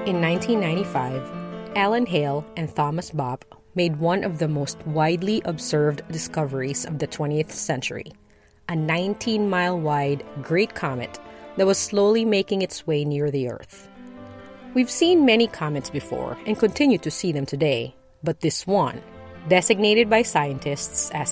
In 1995, Alan Hale and Thomas Bopp made one of the most widely observed discoveries of the 20th century, a 19-mile-wide Great Comet that was slowly making its way near the Earth. We've seen many comets before and continue to see them today, but this one, designated by scientists as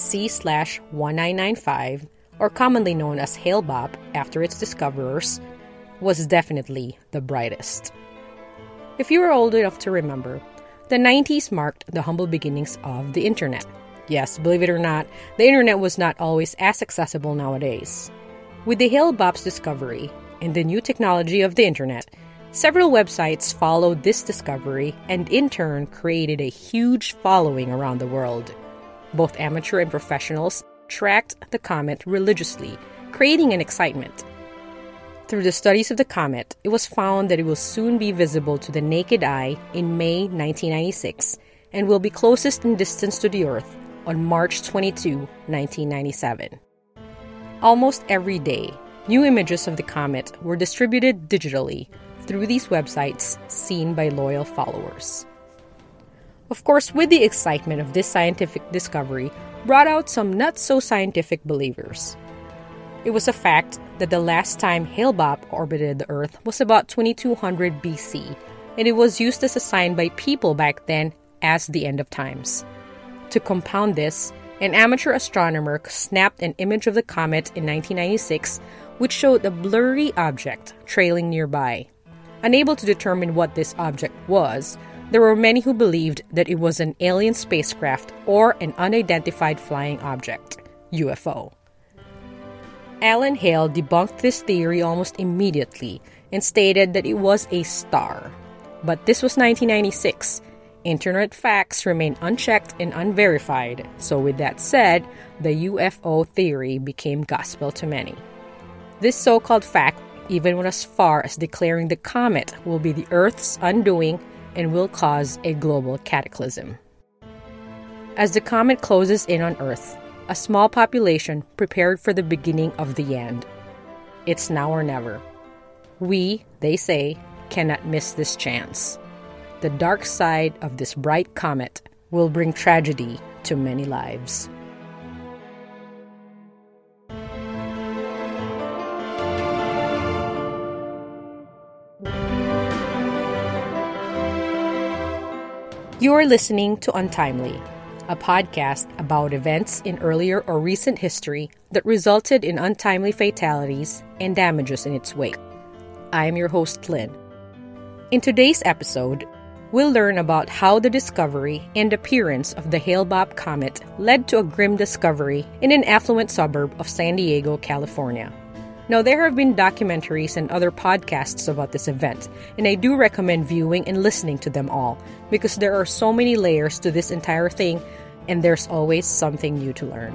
C/1995, or commonly known as Hale-Bopp after its discoverers, was definitely the brightest. If you are old enough to remember, the 90s marked the humble beginnings of the internet. Yes, believe it or not, the internet was not always as accessible nowadays. With the Hale-Bopp's discovery and the new technology of the internet, several websites followed this discovery and in turn created a huge following around the world. Both amateur and professionals tracked the comet religiously, creating an excitement. Through the studies of the comet, it was found that it will soon be visible to the naked eye in May 1996 and will be closest in distance to the Earth on March 22, 1997. Almost every day, new images of the comet were distributed digitally through these websites seen by loyal followers. Of course, with the excitement of this scientific discovery brought out some not-so-scientific believers. It was a fact that the last time Hale-Bopp orbited the Earth was about 2200 BC, and it was used as a sign by people back then as the end of times. To compound this, an amateur astronomer snapped an image of the comet in 1996, which showed a blurry object trailing nearby. Unable to determine what this object was, there were many who believed that it was an alien spacecraft or an unidentified flying object, UFO. Alan Hale debunked this theory almost immediately and stated that it was a star. But this was 1996. Internet facts remain unchecked and unverified, so with that said, the UFO theory became gospel to many. This so-called fact even went as far as declaring the comet will be the Earth's undoing and will cause a global cataclysm. As the comet closes in on Earth, a small population prepared for the beginning of the end. It's now or never. We, they say, cannot miss this chance. The dark side of this bright comet will bring tragedy to many lives. You are listening to Untimely, a podcast about events in earlier or recent history that resulted in untimely fatalities and damages in its wake. I am your host, Lynn. In today's episode, we'll learn about how the discovery and appearance of the Hale-Bopp comet led to a grim discovery in an affluent suburb of San Diego, California. Now, there have been documentaries and other podcasts about this event, and I do recommend viewing and listening to them all, because there are so many layers to this entire thing, and there's always something new to learn.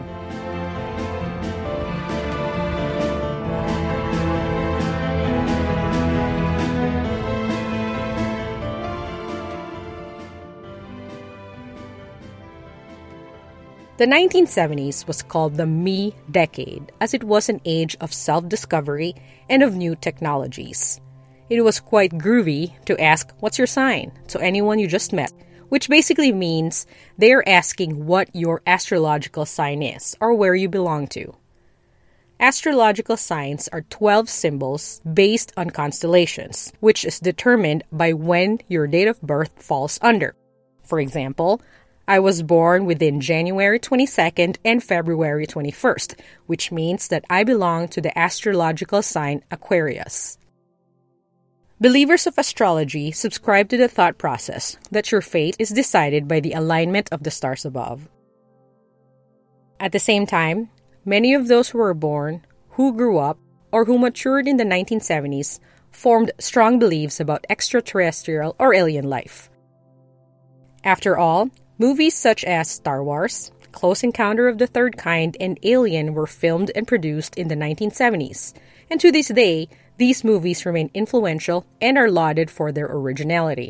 The 1970s was called the Me Decade, as it was an age of self-discovery and of new technologies. It was quite groovy to ask, "What's your sign?" to anyone you just met, which basically means they're asking what your astrological sign is or where you belong to. Astrological signs are 12 symbols based on constellations, which is determined by when your date of birth falls under. For example, I was born within January 22nd and February 21st, which means that I belong to the astrological sign Aquarius. Believers of astrology subscribe to the thought process that your fate is decided by the alignment of the stars above. At the same time, many of those who were born, who grew up, or who matured in the 1970s formed strong beliefs about extraterrestrial or alien life. After all, movies such as Star Wars, Close Encounter of the Third Kind, and Alien were filmed and produced in the 1970s, and to this day, these movies remain influential and are lauded for their originality.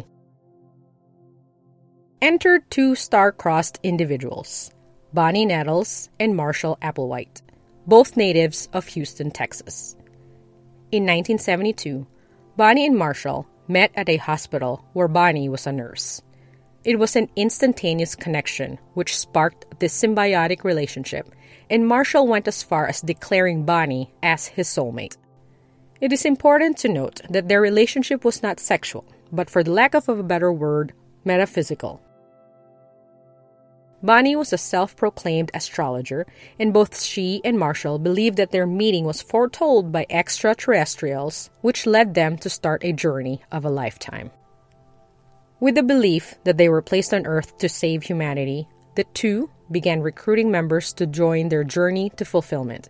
Enter two star-crossed individuals, Bonnie Nettles and Marshall Applewhite, both natives of Houston, Texas. In 1972, Bonnie and Marshall, met at a hospital where Bonnie was a nurse. It was an instantaneous connection which sparked this symbiotic relationship, and Marshall went as far as declaring Bonnie as his soulmate. It is important to note that their relationship was not sexual, but for the lack of a better word, metaphysical. Bonnie was a self-proclaimed astrologer, and both she and Marshall believed that their meeting was foretold by extraterrestrials, which led them to start a journey of a lifetime. With the belief that they were placed on Earth to save humanity, the two began recruiting members to join their journey to fulfillment.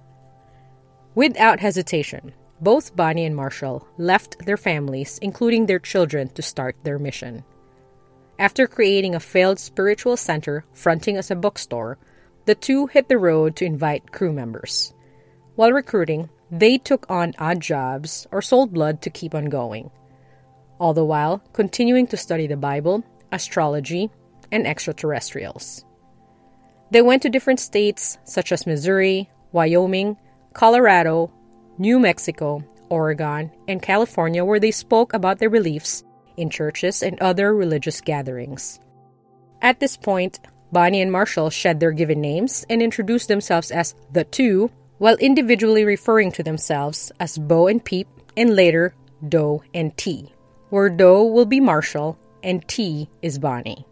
Without hesitation, both Bonnie and Marshall left their families, including their children, to start their mission. After creating a failed spiritual center fronting as a bookstore, the two hit the road to invite crew members. While recruiting, they took on odd jobs or sold blood to keep on going, all the while continuing to study the Bible, astrology, and extraterrestrials. They went to different states such as Missouri, Wyoming, Colorado, New Mexico, Oregon, and California, where they spoke about their beliefs in churches and other religious gatherings. At this point, Bonnie and Marshall shed their given names and introduced themselves as the Two, while individually referring to themselves as Bo and Peep, and later Doe and T, where Doe will be Marshall and T is Bonnie.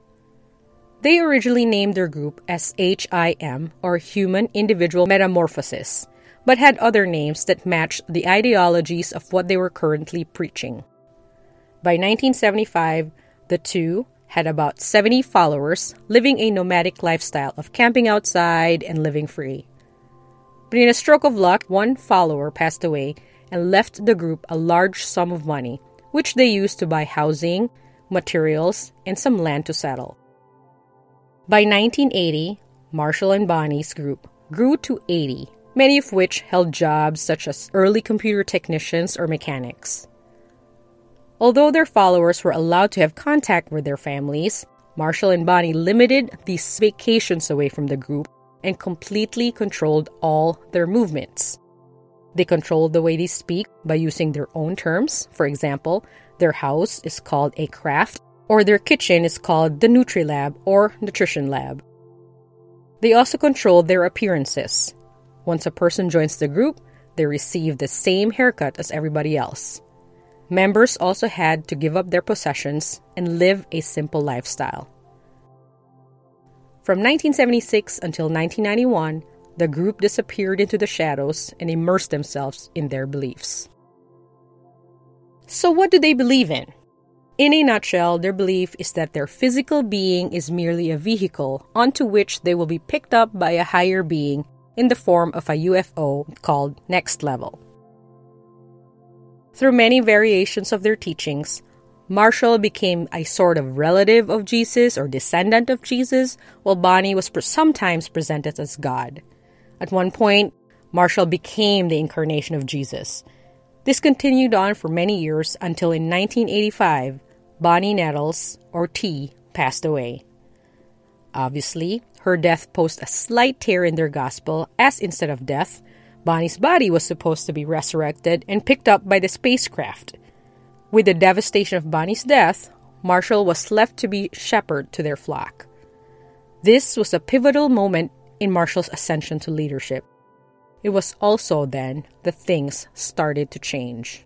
They originally named their group as HIM, or Human Individual Metamorphosis, but had other names that matched the ideologies of what they were currently preaching. By 1975, the two had about 70 followers, living a nomadic lifestyle of camping outside and living free. But in a stroke of luck, one follower passed away and left the group a large sum of money, which they used to buy housing, materials, and some land to settle. By 1980, Marshall and Bonnie's group grew to 80, many of which held jobs such as early computer technicians or mechanics. Although their followers were allowed to have contact with their families, Marshall and Bonnie limited these vacations away from the group and completely controlled all their movements. They controlled the way they speak by using their own terms. For example, their house is called a craft, or their kitchen is called the Nutri-Lab or Nutrition Lab. They also controlled their appearances. Once a person joins the group, they receive the same haircut as everybody else. Members also had to give up their possessions and live a simple lifestyle. From 1976 until 1991, the group disappeared into the shadows and immersed themselves in their beliefs. So what do they believe in? In a nutshell, their belief is that their physical being is merely a vehicle onto which they will be picked up by a higher being in the form of a UFO called Next Level. Through many variations of their teachings, Marshall became a sort of relative of Jesus or descendant of Jesus, while Bonnie was sometimes presented as God. At one point, Marshall became the incarnation of Jesus. This continued on for many years until in 1985, Bonnie Nettles, or T, passed away. Obviously, her death posed a slight tear in their gospel, as instead of death, Bonnie's body was supposed to be resurrected and picked up by the spacecraft. With the devastation of Bonnie's death, Marshall was left to be shepherd to their flock. This was a pivotal moment in Marshall's ascension to leadership. It was also then that things started to change.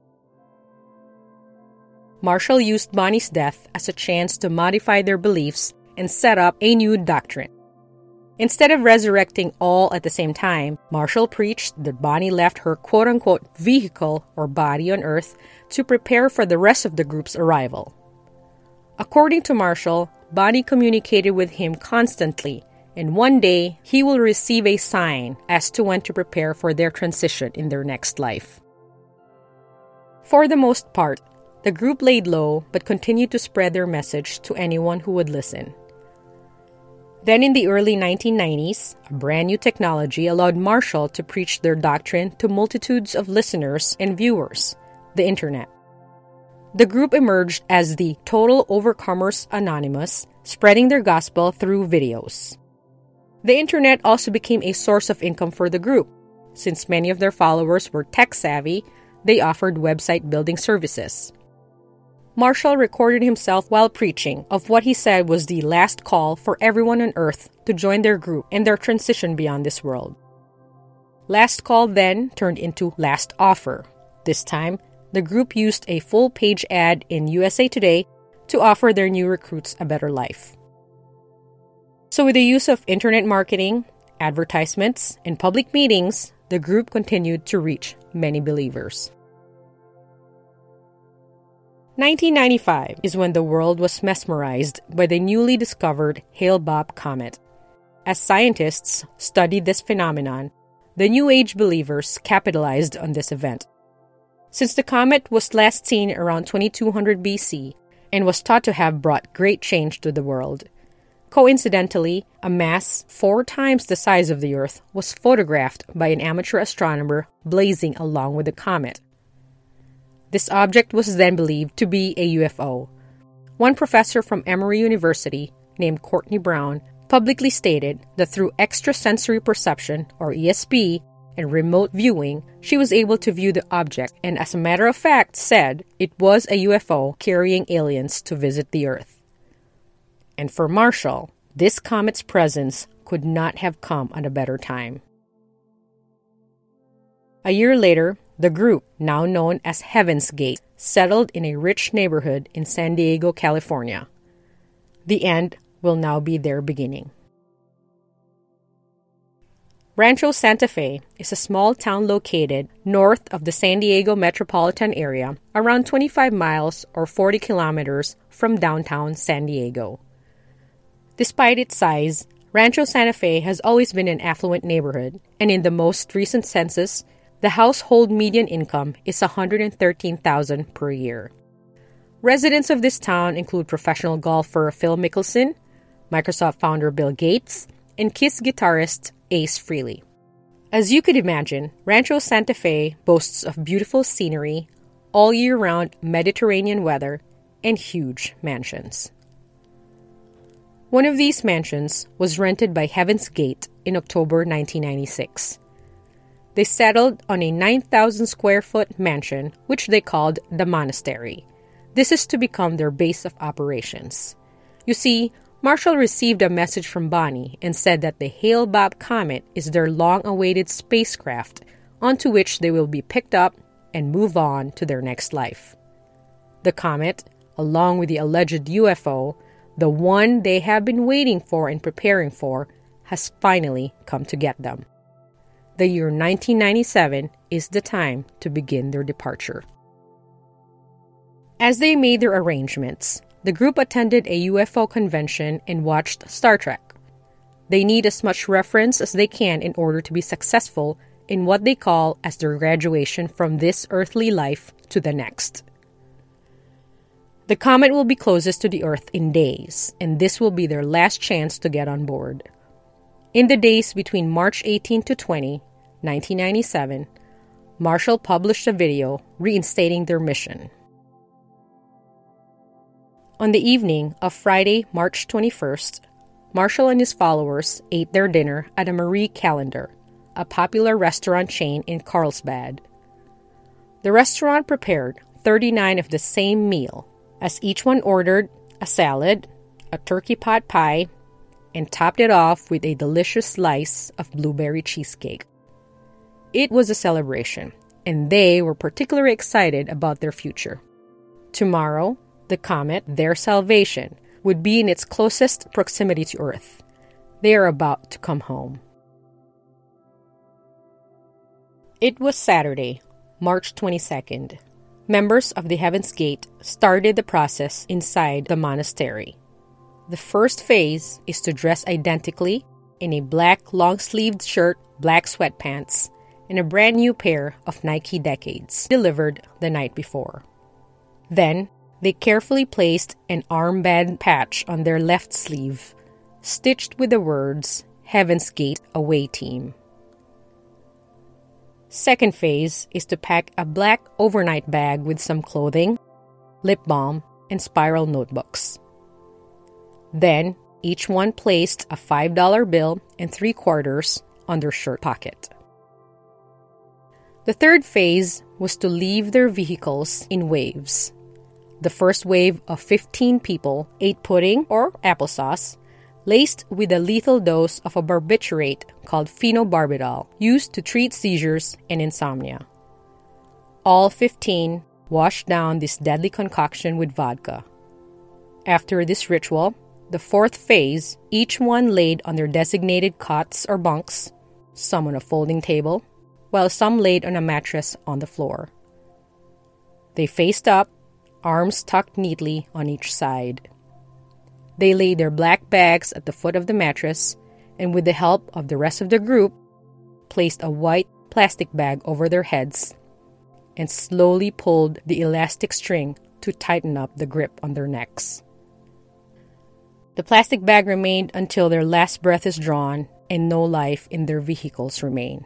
Marshall used Bonnie's death as a chance to modify their beliefs and set up a new doctrine. Instead of resurrecting all at the same time, Marshall preached that Bonnie left her quote-unquote vehicle or body on Earth to prepare for the rest of the group's arrival. According to Marshall, Bonnie communicated with him constantly, and one day he will receive a sign as to when to prepare for their transition in their next life. For the most part, the group laid low but continued to spread their message to anyone who would listen. Then in the early 1990s, a brand new technology allowed Marshall to preach their doctrine to multitudes of listeners and viewers, the internet. The group emerged as the Total Overcomers Anonymous, spreading their gospel through videos. The internet also became a source of income for the group. Since many of their followers were tech-savvy, they offered website building services. Marshall recorded himself while preaching of what he said was the last call for everyone on Earth to join their group in their transition beyond this world. Last Call then turned into Last Offer. This time, the group used a full-page ad in USA Today to offer their new recruits a better life. So with the use of internet marketing, advertisements, and public meetings, the group continued to reach many believers. 1995 is when the world was mesmerized by the newly discovered Hale-Bopp comet. As scientists studied this phenomenon, the New Age believers capitalized on this event. Since the comet was last seen around 2200 BC and was thought to have brought great change to the world, coincidentally, a mass 4 times the size of the Earth was photographed by an amateur astronomer blazing along with the comet. This object was then believed to be a UFO. One professor from Emory University, named Courtney Brown, publicly stated that through extrasensory perception, or ESP, and remote viewing, she was able to view the object and, as a matter of fact, said it was a UFO carrying aliens to visit the Earth. And for Marshall, this comet's presence could not have come at a better time. A year later, the group, now known as Heaven's Gate, settled in a rich neighborhood in San Diego, California. The end will now be their beginning. Rancho Santa Fe is a small town located north of the San Diego metropolitan area, around 25 miles or 40 kilometers from downtown San Diego. Despite its size, Rancho Santa Fe has always been an affluent neighborhood, and in the most recent census, the household median income is $113,000 per year. Residents of this town include professional golfer Phil Mickelson, Microsoft founder Bill Gates, and Kiss guitarist Ace Frehley. As you could imagine, Rancho Santa Fe boasts of beautiful scenery, all year-round Mediterranean weather, and huge mansions. One of these mansions was rented by Heaven's Gate in October 1996. They settled on a 9,000 square foot mansion, which they called the Monastery. This is to become their base of operations. You see, Marshall received a message from Bonnie and said that the Hale-Bopp comet is their long-awaited spacecraft onto which they will be picked up and move on to their next life. The comet, along with the alleged UFO, the one they have been waiting for and preparing for, has finally come to get them. The year 1997 is the time to begin their departure. As they made their arrangements, the group attended a UFO convention and watched Star Trek. They need as much reference as they can in order to be successful in what they call as their graduation from this earthly life to the next. The comet will be closest to the Earth in days, and this will be their last chance to get on board. In the days between March 18 to 20, 1997, Marshall published a video reinstating their mission. On the evening of Friday, March 21st, Marshall and his followers ate their dinner at a Marie Callender, a popular restaurant chain in Carlsbad. The restaurant prepared 39 of the same meal, as each one ordered a salad, a turkey pot pie, and topped it off with a delicious slice of blueberry cheesecake. It was a celebration, and they were particularly excited about their future. Tomorrow, the comet, their salvation, would be in its closest proximity to Earth. They are about to come home. It was Saturday, March 22nd. Members of the Heaven's Gate started the process inside the monastery. The first phase is to dress identically in a black long-sleeved shirt, black sweatpants, and a brand new pair of Nike Decades, delivered the night before. Then, they carefully placed an armband patch on their left sleeve, stitched with the words, Heaven's Gate Away Team. Second phase is to pack a black overnight bag with some clothing, lip balm, and spiral notebooks. Then, each one placed a $5 bill and 3/4 on their shirt pocket. The third phase was to leave their vehicles in waves. The first wave of 15 people ate pudding or applesauce, laced with a lethal dose of a barbiturate called phenobarbital, used to treat seizures and insomnia. All 15 washed down this deadly concoction with vodka. After this ritual, the fourth phase, each one laid on their designated cots or bunks, some on a folding table, while some laid on a mattress on the floor. They faced up, arms tucked neatly on each side. They laid their black bags at the foot of the mattress and, with the help of the rest of the group, placed a white plastic bag over their heads and slowly pulled the elastic string to tighten up the grip on their necks. The plastic bag remained until their last breath is drawn and no life in their vehicles remain.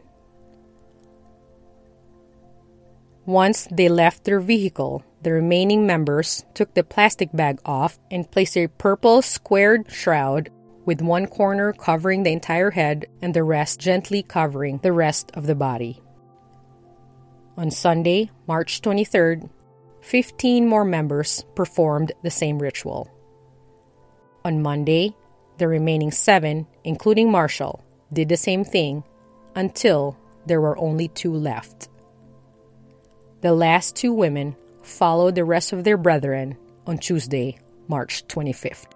Once they left their vehicle, the remaining members took the plastic bag off and placed a purple squared shroud with one corner covering the entire head and the rest gently covering the rest of the body. On Sunday, March 23rd, 15 more members performed the same ritual. On Monday, the remaining 7, including Marshall, did the same thing until there were only 2 left. The last 2 women followed the rest of their brethren on Tuesday, March 25th.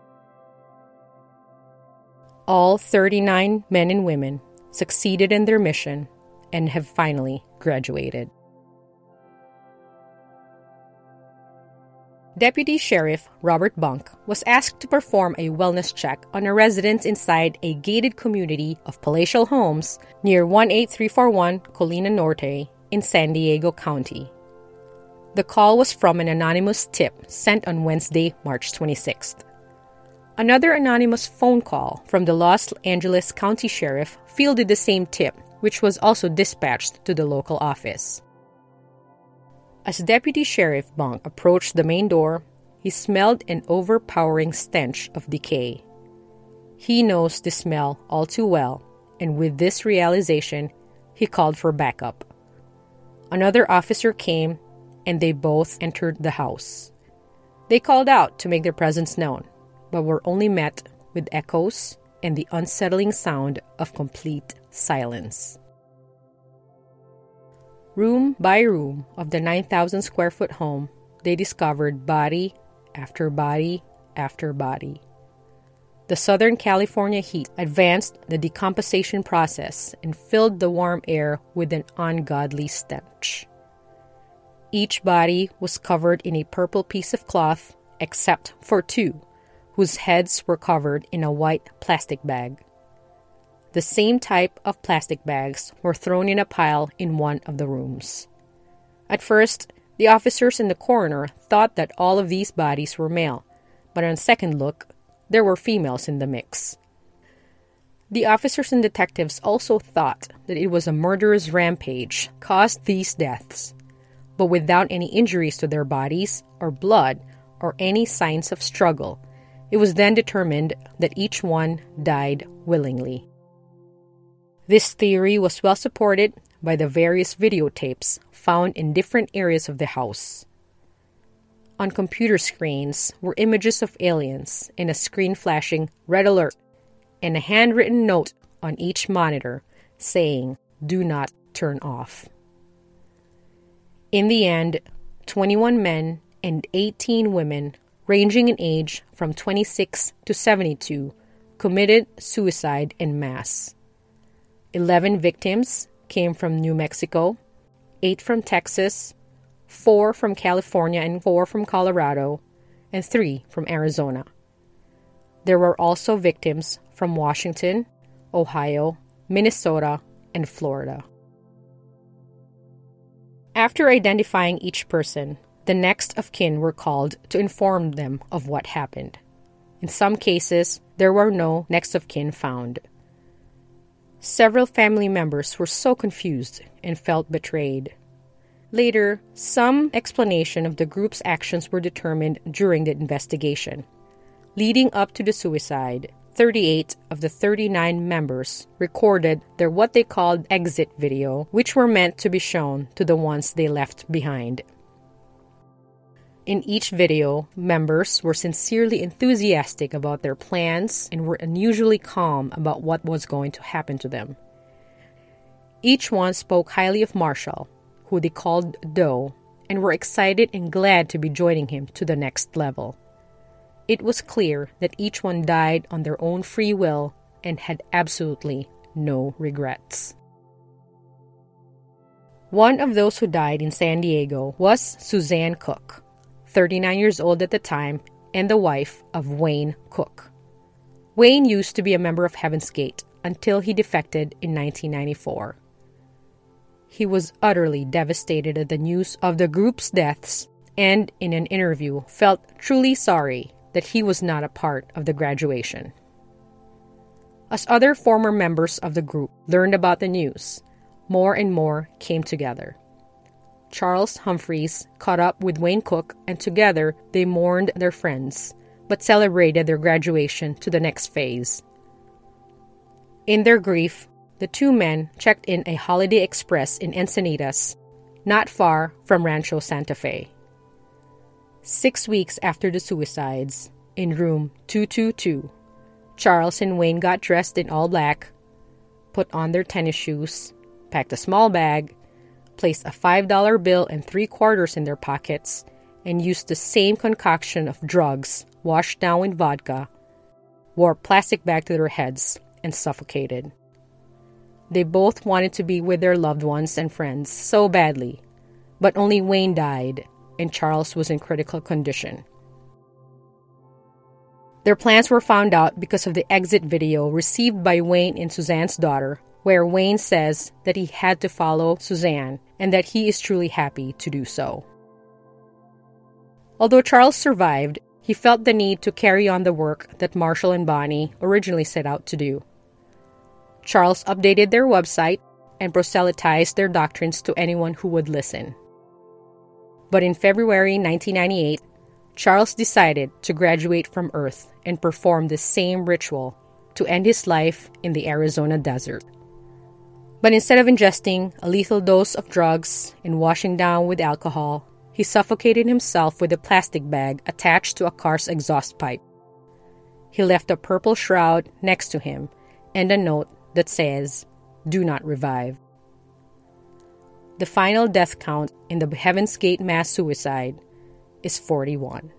All 39 men and women succeeded in their mission and have finally graduated. Deputy Sheriff Robert Bunk was asked to perform a wellness check on a residence inside a gated community of palatial homes near 18341 Colina Norte in San Diego County. The call was from an anonymous tip sent on Wednesday, March 26th. Another anonymous phone call from the Los Angeles County Sheriff fielded the same tip, which was also dispatched to the local office. As Deputy Sheriff Bunk approached the main door, he smelled an overpowering stench of decay. He knows the smell all too well, and with this realization, he called for backup. Another officer came, and they both entered the house. They called out to make their presence known, but were only met with echoes and the unsettling sound of complete silence. Room by room of the 9,000 square foot home, they discovered body after body after body. The Southern California heat advanced the decomposition process and filled the warm air with an ungodly stench. Each body was covered in a purple piece of cloth, except for 2, whose heads were covered in a white plastic bag. The same type of plastic bags were thrown in a pile in one of the rooms. At first, the officers and the coroner thought that all of these bodies were male, but on second look, there were females in the mix. The officers and detectives also thought that it was a murderous rampage caused these deaths, but without any injuries to their bodies or blood or any signs of struggle. It was then determined that each one died willingly. This theory was well supported by the various videotapes found in different areas of the house. On computer screens were images of aliens and a screen flashing red alert and a handwritten note on each monitor saying, "Do not turn off." In the end, 21 men and 18 women, ranging in age from 26 to 72, committed suicide en masse. 11 victims came from New Mexico, 8 from Texas, 4 from California and 4 from Colorado, and 3 from Arizona. There were also victims from Washington, Ohio, Minnesota, and Florida. After identifying each person, the next of kin were called to inform them of what happened. In some cases, there were no next of kin found. Several family members were so confused and felt betrayed. Later, some explanation of the group's actions were determined during the investigation. Leading up to the suicide, 38 of the 39 members recorded their what they called exit video, which were meant to be shown to the ones they left behind. In each video, members were sincerely enthusiastic about their plans and were unusually calm about what was going to happen to them. Each one spoke highly of Marshall, who they called Doe, and were excited and glad to be joining him to the next level. It was clear that each one died on their own free will and had absolutely no regrets. One of those who died in San Diego was Suzanne Cook, 39 years old at the time, and the wife of Wayne Cook. Wayne used to be a member of Heaven's Gate until he defected in 1994. He was utterly devastated at the news of the group's deaths and, in an interview, felt truly sorry that he was not a part of the graduation. As other former members of the group learned about the news, more and more came together. Charles Humphreys caught up with Wayne Cook, and together they mourned their friends, but celebrated their graduation to the next phase. In their grief, the two men checked in a Holiday Express in Encinitas, not far from Rancho Santa Fe. 6 weeks after the suicides, in room 222, Charles and Wayne got dressed in all black, put on their tennis shoes, packed a small bag, placed a $5 bill and 3 quarters in their pockets, and used the same concoction of drugs washed down with vodka, wore a plastic bag to their heads, and suffocated. They both wanted to be with their loved ones and friends so badly, but only Wayne died, and Charles was in critical condition. Their plans were found out because of the exit video received by Wayne and Suzanne's daughter, where Wayne says that he had to follow Suzanne and that he is truly happy to do so. Although Charles survived, he felt the need to carry on the work that Marshall and Bonnie originally set out to do. Charles updated their website and proselytized their doctrines to anyone who would listen. But in February 1998, Charles decided to graduate from Earth and perform the same ritual to end his life in the Arizona desert. But instead of ingesting a lethal dose of drugs and washing down with alcohol, he suffocated himself with a plastic bag attached to a car's exhaust pipe. He left a purple shroud next to him and a note that says, "Do not revive." The final death count in the Heaven's Gate mass suicide is 41.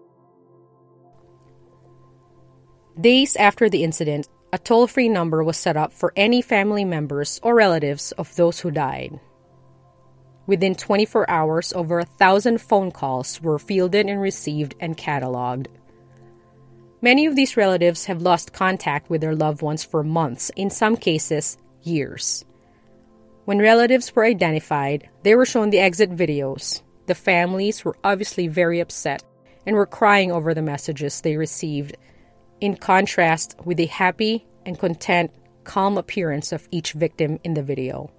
Days after the incident, a toll-free number was set up for any family members or relatives of those who died. Within 24 hours, over 1,000 phone calls were fielded and received and cataloged. Many of these relatives have lost contact with their loved ones for months, in some cases, years. When relatives were identified, they were shown the exit videos. The families were obviously very upset and were crying over the messages they received, in contrast with the happy and content, calm appearance of each victim in the video.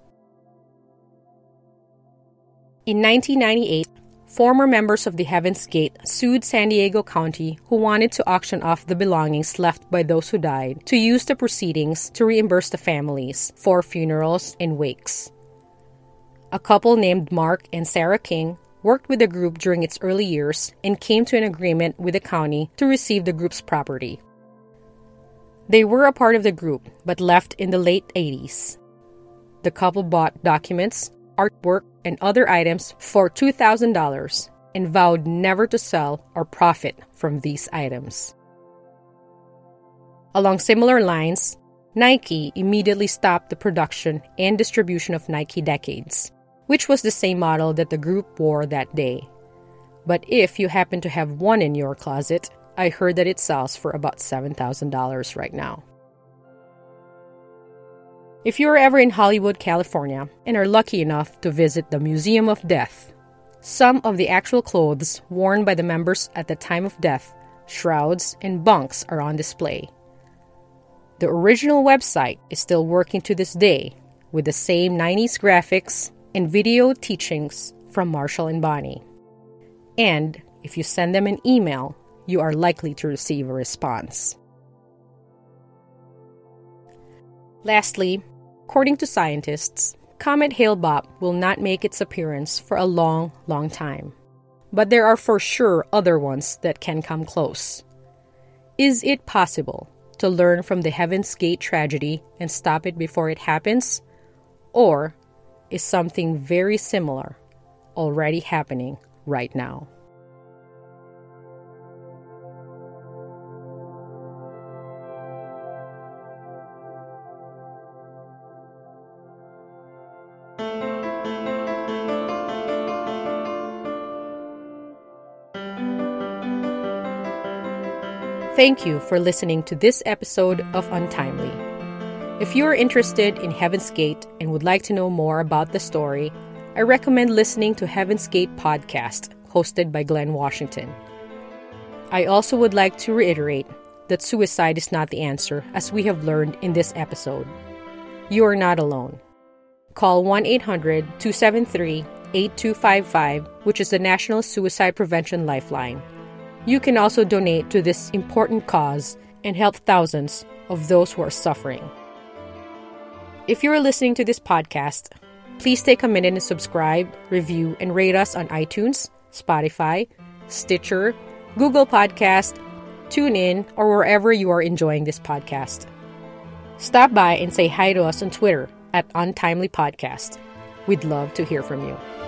In 1998, former members of the Heaven's Gate sued San Diego County, who wanted to auction off the belongings left by those who died, to use the proceedings to reimburse the families for funerals and wakes. A couple named Mark and Sarah King worked with the group during its early years and came to an agreement with the county to receive the group's property. They were a part of the group, but left in the late 80s. The couple bought documents, artwork, and other items for $2,000 and vowed never to sell or profit from these items. Along similar lines, Nike immediately stopped the production and distribution of Nike Decades, which was the same model that the group wore that day. But if you happen to have one in your closet, I heard that it sells for about $7,000 right now. If you are ever in Hollywood, California, and are lucky enough to visit the Museum of Death, some of the actual clothes worn by the members at the time of death, shrouds, and bunks are on display. The original website is still working to this day with the same 90s graphics and video teachings from Marshall and Bonnie. And if you send them an email, you are likely to receive a response. Lastly, according to scientists, Comet Hale-Bopp will not make its appearance for a long, long time. but there are for sure other ones that can come close. Is it possible to learn from the Heaven's Gate tragedy and stop it before it happens? Or is something very similar already happening right now? Thank you for listening to this episode of Untimely. If you are interested in Heaven's Gate and would like to know more about the story, I recommend listening to Heaven's Gate podcast, hosted by Glenn Washington. I also would like to reiterate that suicide is not the answer, as we have learned in this episode. You are not alone. Call 1-800-273-8255, which is the National Suicide Prevention Lifeline. You can also donate to this important cause and help thousands of those who are suffering. If you are listening to this podcast, please take a minute and subscribe, review, and rate us on iTunes, Spotify, Stitcher, Google Podcast, TuneIn, or wherever you are enjoying this podcast. Stop by and say hi to us on Twitter at Untimely Podcast. We'd love to hear from you.